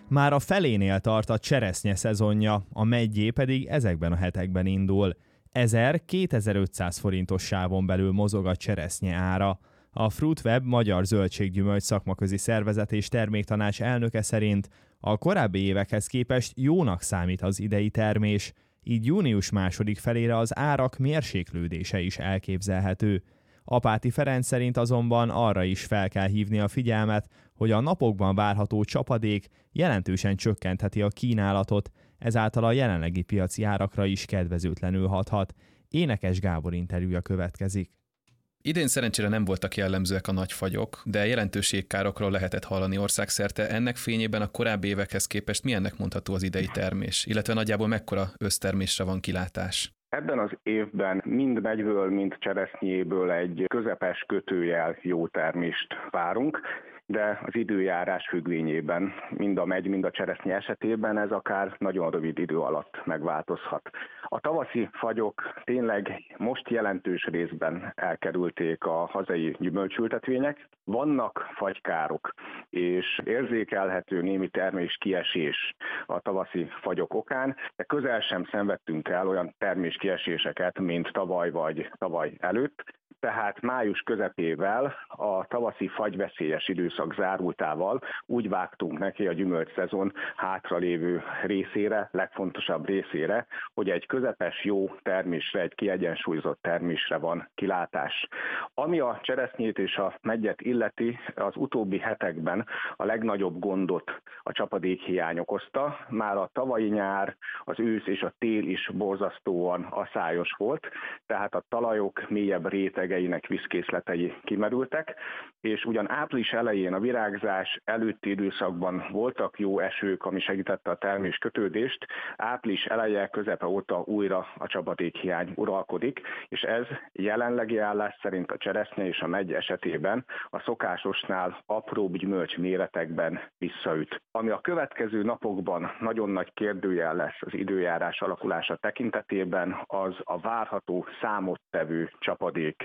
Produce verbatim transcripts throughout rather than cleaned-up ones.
Már a felénél tart a cseresznye szezonja, a meggyé pedig ezekben a hetekben indul. ezer-kétezer-ötszáz forintos sávon belül mozog a cseresznye ára. A Fruitweb magyar zöldséggyümölcs szakmaközi szervezet és terméktanács elnöke szerint a korábbi évekhez képest jónak számít az idei termés, így június második felére az árak mérséklődése is elképzelhető. Apáti Ferenc szerint azonban arra is fel kell hívni a figyelmet, hogy a napokban várható csapadék jelentősen csökkentheti a kínálatot, ezáltal a jelenlegi piaci árakra is kedvezőtlenül hathat. Énekes Gábor interjúja következik. Idén szerencsére nem voltak jellemzőek a nagy fagyok, de jelentős jégkárokról lehetett hallani országszerte. Ennek fényében a korábbi évekhez képest milyennek mondható az idei termés, illetve nagyjából mekkora össztermésre van kilátás? Ebben az évben mind megyből, mind cseresznyéből egy közepes kötőjel jó termést várunk, de az időjárás függvényében mind a megy, mind a cseresznye esetében ez akár nagyon rövid idő alatt megváltozhat. A tavaszi fagyok tényleg most jelentős részben elkerülték a hazai gyümölcsültetvények. Vannak fagykárok, és érzékelhető némi termés kiesés a tavaszi fagyok okán, de közel sem szenvedtünk el olyan termés kieséseket, mint tavaly vagy tavaly előtt. Tehát május közepével, a tavaszi fagyveszélyes időszak zárultával úgy vágtunk neki a gyümölcsszezon hátralévő részére, legfontosabb részére, hogy egy közepes jó termésre, egy kiegyensúlyozott termésre van kilátás. Ami a cseresznyét és a meggyet illeti, az utóbbi hetekben a legnagyobb gondot a csapadékhiány okozta. Már a tavalyi nyár, az ősz és a tél is borzasztóan aszályos volt, tehát a talajok mélyebb rétegeinek vízkészletei kimerültek, és ugyan április elején a virágzás előtti időszakban voltak jó esők, ami segítette a termés kötődést, április eleje közepe óta újra a csapadékhiány uralkodik, és ez jelenlegi állás szerint a cseresznye és a meggy esetében a szokásosnál apróbb gyümölcs méretekben visszaüt. Ami a következő napokban nagyon nagy kérdőjel lesz az időjárás alakulása tekintetében, az a várható számottevő csapadék.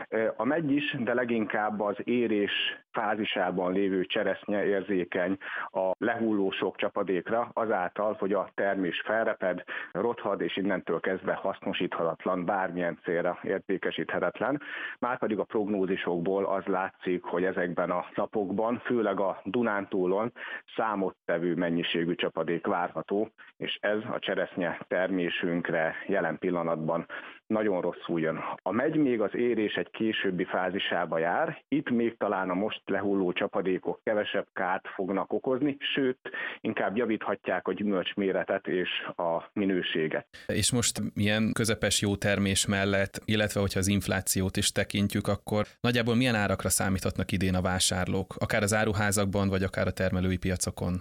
A meggy is, de leginkább az érés fázisában lévő cseresznye érzékeny a lehulló sok csapadékra, azáltal, hogy a termés felreped, rothad, és innentől kezdve hasznosíthatatlan, bármilyen célra értékesíthetetlen. Márpedig a prognózisokból az látszik, hogy ezekben a napokban, főleg a Dunántúlon számottevő mennyiségű csapadék várható, és ez a cseresznye termésünkre jelen pillanatban nagyon rosszul jön. A meggy még az érés egy későbbi fázisába jár, itt még talán a most lehulló csapadékok kevesebb kárt fognak okozni, sőt, inkább javíthatják a gyümölcs méretet és a minőséget. És most milyen közepes jó termés mellett, illetve hogyha az inflációt is tekintjük, akkor nagyjából milyen árakra számíthatnak idén a vásárlók, akár az áruházakban, vagy akár a termelői piacokon?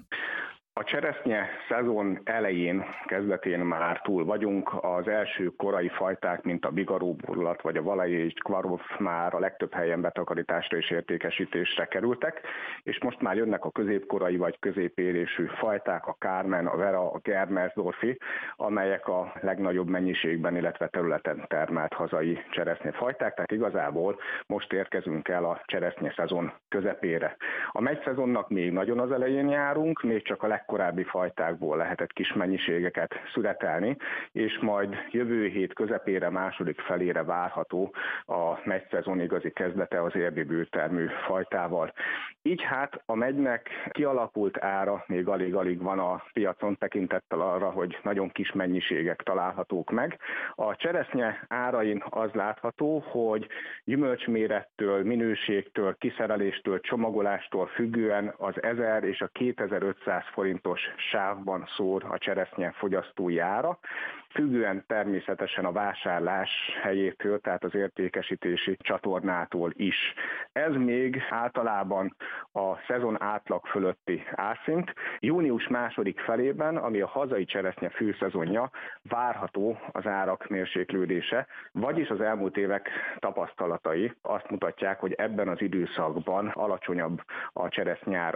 A cseresznye szezon elején, kezdetén már túl vagyunk. Az első korai fajták, mint a bigaró-burlat vagy a valai kvarov már a legtöbb helyen betakarításra és értékesítésre kerültek, és most már jönnek a középkorai vagy középérésű fajták, a Kármen, a Vera, a Germersdorfi, amelyek a legnagyobb mennyiségben, illetve területen termelt hazai cseresznyefajták, tehát igazából most érkezünk el a cseresznye szezon közepére. A meggy szezonnak még nagyon az elején járunk, még csak a korábbi fajtákból lehetett kis mennyiségeket születelni, és majd jövő hét közepére, második felére várható a meggy szezon igazi kezdete az érdi bőtermű fajtával. Így hát a meggynek kialakult ára még alig-alig van a piacon tekintettel arra, hogy nagyon kis mennyiségek találhatók meg. A cseresznye árain az látható, hogy gyümölcsmérettől, minőségtől, kiszereléstől, csomagolástól függően az ezer és a kétezer-ötszáz forintos sávban szór a cseresznye fogyasztói ára, függően természetesen a vásárlás helyétől, tehát az értékesítési csatornától is. Ez még általában a szezon átlag fölötti árszint. Június második felében, ami a hazai cseresznye főszezonja, várható az árak mérséklődése, vagyis az elmúlt évek tapasztalatai azt mutatják, hogy ebben az időszakban alacsonyabb a cseresznye ára.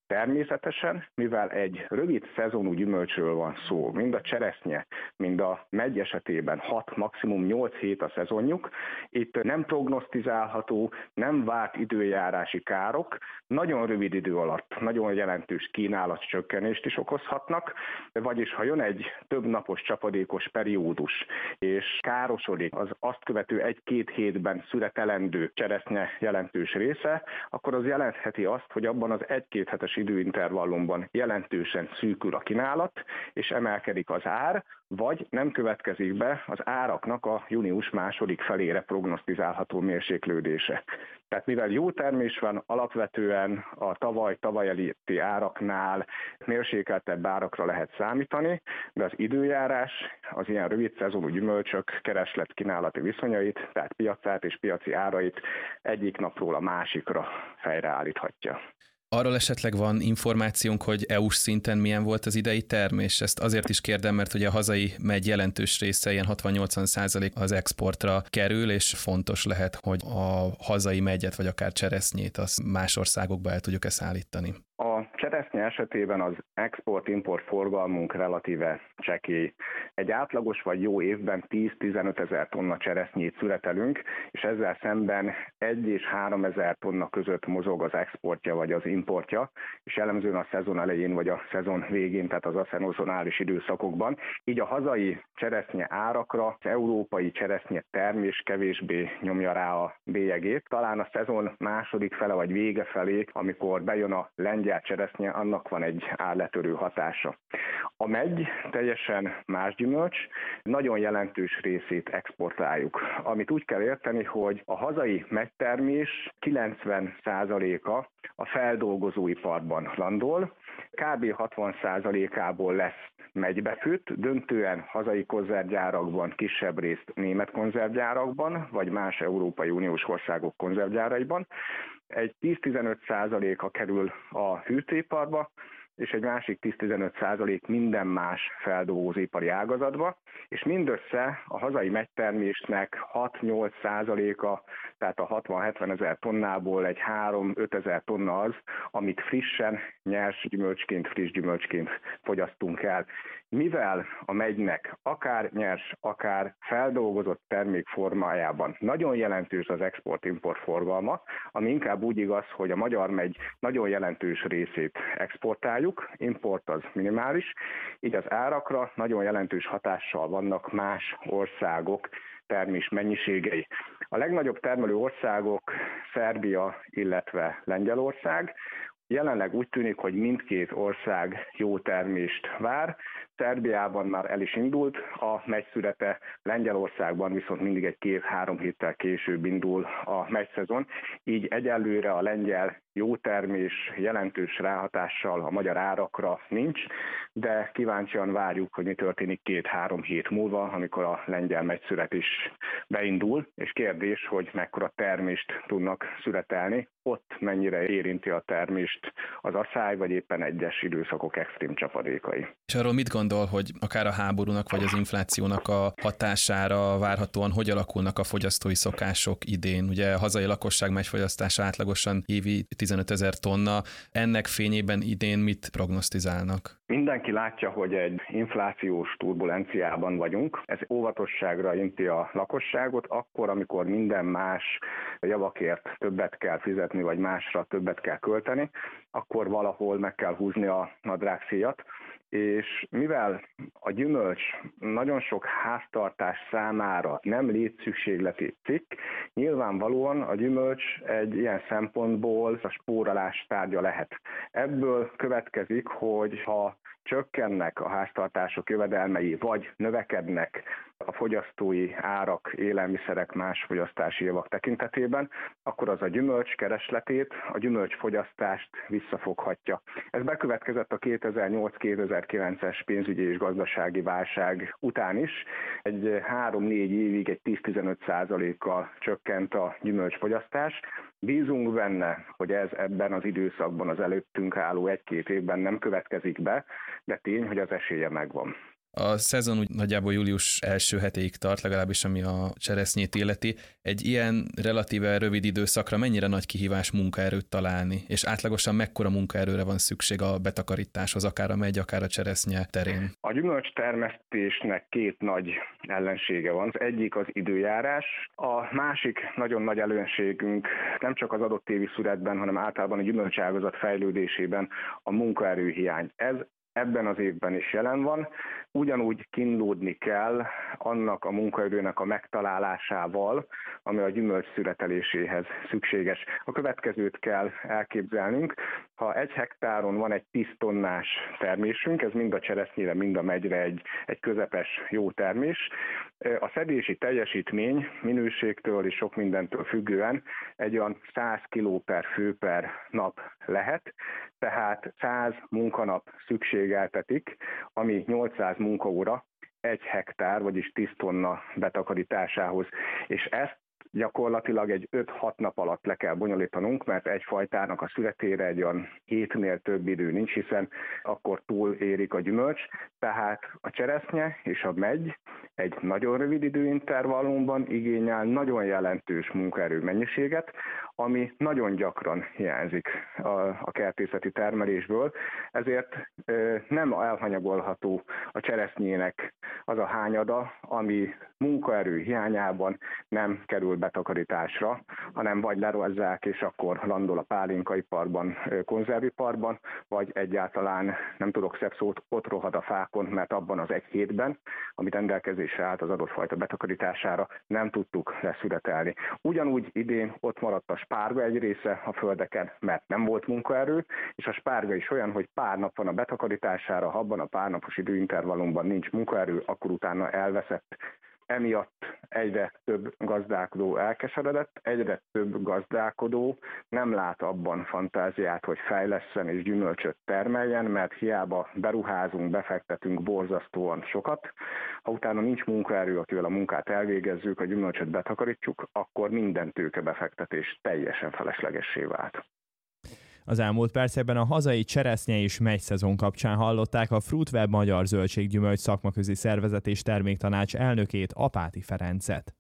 Természetesen, mivel egy rövid szezonú gyümölcsről van szó, mind a cseresznye, mind a megy esetében hat, maximum nyolc hét a szezonjuk, itt nem prognosztizálható, nem várt időjárási károk, nagyon rövid idő alatt nagyon jelentős kínálatcsökkenést is okozhatnak, vagyis ha jön egy több napos csapadékos periódus, és károsodik az azt követő egy-két hétben születelendő cseresznye jelentős része, akkor az jelentheti azt, hogy abban az egy-két hetes időintervallumban jelentősen szűkül a kínálat, és emelkedik az ár, vagy nem következik be az áraknak a június második felére prognosztizálható mérséklődése. Tehát mivel jó termés van, alapvetően a tavaly-tavaly előtti áraknál mérsékeltebb árakra lehet számítani, de az időjárás az ilyen rövid szezonú gyümölcsök kereslet-kínálati viszonyait, tehát piacát és piaci árait egyik napról a másikra fejreállíthatja. Arról esetleg van információnk, hogy é u-s szinten milyen volt az idei termés? Ezt azért is kérdem, mert ugye a hazai megy jelentős része, ilyen hatvan-nyolcvan százalék az exportra kerül, és fontos lehet, hogy a hazai megyet, vagy akár cseresznyét, az más országokba el tudjuk ezt állítani. A cseresznye esetében az export-import forgalmunk relatíve csekély. Egy átlagos vagy jó évben tíz-tizenöt ezer tonna cseresznyét születelünk, és ezzel szemben egy és három ezer tonna között mozog az exportja vagy az importja, és jellemzően a szezon elején vagy a szezon végén, tehát az aszenózonális időszakokban. Így a hazai cseresznye árakra az európai cseresznye termés kevésbé nyomja rá a bélyegét. Talán a szezon második fele vagy vége felé, amikor bejön a lengyel cseresznye, annak van egy árletörő hatása. A megy teljesen más gyümölcs, nagyon jelentős részét exportáljuk. Amit úgy kell érteni, hogy a hazai megytermés kilencven százaléka a feldolgozóiparban landol, kb. hatvan százalékából lesz megybefőtt, döntően hazai konzervgyárakban, kisebb részt német konzervgyárakban, vagy más Európai Uniós országok konzervgyáraiban. Egy tíz-tizenöt százaléka kerül a hűtőiparba, és egy másik tíz-tizenöt százalék minden más feldolgozóipari ágazatba, és mindössze a hazai megytermésnek hat-nyolc százaléka, tehát a hatvan-hetven ezer tonnából egy három-öt ezer tonna az, amit frissen, nyers gyümölcsként, friss gyümölcsként fogyasztunk el. Mivel a megynek akár nyers, akár feldolgozott termék formájában nagyon jelentős az export-import forgalma, ami inkább úgy igaz, hogy a magyar megy nagyon jelentős részét exportáljuk, import az minimális, így az árakra nagyon jelentős hatással vannak más országok termés mennyiségei. A legnagyobb termelő országok Szerbia, illetve Lengyelország. Jelenleg úgy tűnik, hogy mindkét ország jó termést vár. Szerbiában már el is indult a megyszürete, Lengyelországban viszont mindig egy két-három héttel később indul a megyszezon. Így egyelőre a lengyel jó termés jelentős ráhatással a magyar árakra nincs, de kíváncsian várjuk, hogy mi történik két-három hét múlva, amikor a lengyel megyszület is beindul, és kérdés, hogy mekkora termést tudnak születelni, ott mennyire érinti a termést az aszály, vagy éppen egyes időszakok extrém csapadékai. És arról mit gondol, hogy akár a háborúnak, vagy az inflációnak a hatására várhatóan hogy alakulnak a fogyasztói szokások idén? Ugye a hazai lakosság megyfogyasztása átlagosan évi tizenöt ezer tonna. Ennek fényében idén mit prognosztizálnak? Mindenki látja, hogy egy inflációs turbulenciában vagyunk. Ez óvatosságra inti a lakosságot, akkor, amikor minden más javakért többet kell fizetni, vagy másra többet kell költeni, akkor valahol meg kell húzni a nadrágszíjat. És mivel a gyümölcs nagyon sok háztartás számára nem létszükségleti cikk, nyilvánvalóan a gyümölcs egy ilyen szempontból a spórolás tárgya lehet. Ebből következik, hogy ha csökkennek a háztartások jövedelmei, vagy növekednek a fogyasztói árak, élelmiszerek, más fogyasztási javak tekintetében, akkor az a gyümölcs keresletét, a gyümölcs fogyasztást visszafoghatja. Ez bekövetkezett a kétezer-nyolc-kétezer-kilences pénzügyi és gazdasági válság után is. Egy három-négy évig egy tíz-tizenöt százalékkal csökkent a gyümölcsfogyasztás. Bízunk benne, hogy ez ebben az időszakban, az előttünk álló egy-két évben nem következik be, de tény, hogy az esélye megvan. A szezon úgy nagyjából július első hetéig tart, legalábbis ami a cseresznyét illeti. Egy ilyen relatíve rövid időszakra mennyire nagy kihívás munkaerőt találni, és átlagosan mekkora munkaerőre van szükség a betakarításhoz, akár a megy, akár a cseresznye terén? A gyümölcs termesztésnek két nagy ellensége van. Az egyik az időjárás, a másik nagyon nagy ellenségünk nem csak az adott évi születben, hanem általában a gyümölcságazat fejlődésében a munkaerőhiány. Ez ebben az évben is jelen van, ugyanúgy kínlódni kell annak a munkaerőnek a megtalálásával, ami a gyümölcs születeléséhez szükséges. A következőt kell elképzelnünk, ha egy hektáron van egy tíz tonnás termésünk, ez mind a cseresznyére, mind a megyre egy, egy közepes jó termés, a szedési teljesítmény minőségtől és sok mindentől függően egy olyan száz kiló per fő per nap lehet, tehát száz munkanap szükségeltetik, ami nyolcszáz munkaóra egy hektár, vagyis tíz tonna betakarításához, és ezt gyakorlatilag egy öt-hat nap alatt le kell bonyolítanunk, mert egy fajtának a születére egy olyan hétnél több idő nincs, hiszen akkor túl érik a gyümölcs, tehát a cseresznye és a megy egy nagyon rövid időintervallumban igényel nagyon jelentős munkaerő mennyiséget, ami nagyon gyakran hiányzik a, a kertészeti termelésből, ezért ö, nem elhanyagolható a cseresznyének az a hányada, ami munkaerő hiányában nem kerül betakarításra, hanem vagy lerozzák, és akkor landol a pálinkaiparban, konzerviparban, vagy egyáltalán, nem tudok szebb szót, ott rohad a fákon, mert abban az egy hétben, amit rendelkezésre állt az adott fajta betakarítására, nem tudtuk leszületelni. Ugyanúgy idén ott maradt a spárga egy része a földeken, mert nem volt munkaerő, és a spárga is olyan, hogy pár nap van a betakarítására, ha abban a pár napos időintervallumban nincs munkaerő, akkor utána elveszett. Emiatt egyre több gazdálkodó elkeseredett, egyre több gazdálkodó nem lát abban fantáziát, hogy fejlesszen és gyümölcsöt termeljen, mert hiába beruházunk, befektetünk borzasztóan sokat. Ha utána nincs munkaerő, akivel a munkát elvégezzük, a gyümölcsöt betakarítsuk, akkor minden tőkebefektetés teljesen feleslegessé vált. Az elmúlt percekben a hazai cseresznye és megy szezon kapcsán hallották a Fruitweb Magyar Zöldséggyümölcs Szakmaközi Szervezet és Terméktanács elnökét, Apáti Ferencet.